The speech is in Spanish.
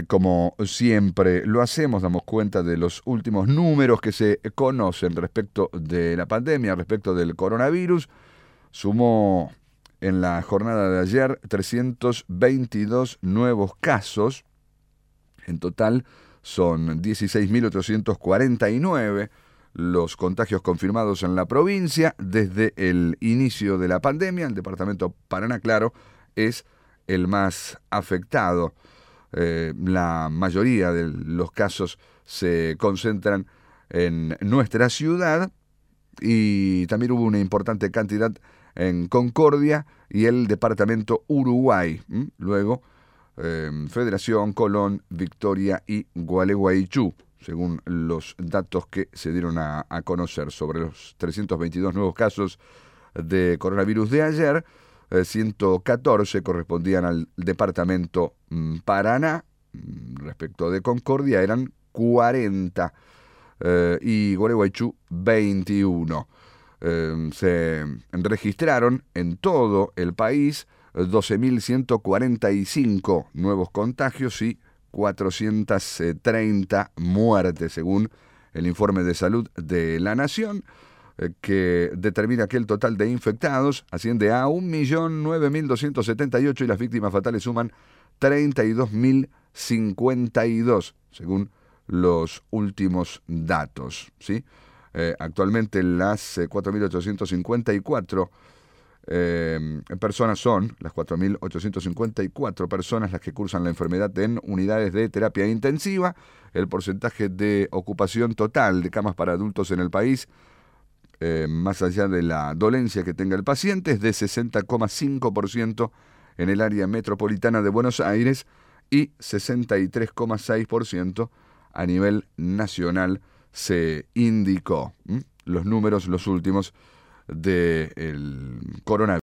como siempre lo hacemos, damos cuenta de los últimos números que se conocen respecto de la pandemia, respecto del coronavirus. Sumó en la jornada de ayer 322 nuevos casos. En total son 16.849 los contagios confirmados en la provincia. Desde el inicio de la pandemia, el departamento Paraná, claro, es el más afectado. La mayoría de los casos se concentran en nuestra ciudad y también hubo una importante cantidad en Concordia y el departamento Uruguay. Luego, Federación, Colón, Victoria y Gualeguaychú, según los datos que se dieron a conocer sobre los 322 nuevos casos de coronavirus de ayer. 114 correspondían al departamento Paraná. Respecto de Concordia eran 40 y Gualeguaychú 21. Se registraron en todo el país 12.145 nuevos contagios y 430 muertes, según el informe de salud de la Nación, que determina que el total de infectados asciende a 1.009.278 y las víctimas fatales suman 32.052, según los últimos datos, ¿sí? Actualmente las 4.854 personas son, las 4.854 personas las que cursan la enfermedad en unidades de terapia intensiva. El porcentaje de ocupación total de camas para adultos en el país, más allá de la dolencia que tenga el paciente, es de 60,5% en el área metropolitana de Buenos Aires y 63,6% a nivel nacional, se indicó. Los números, los últimos del coronavirus.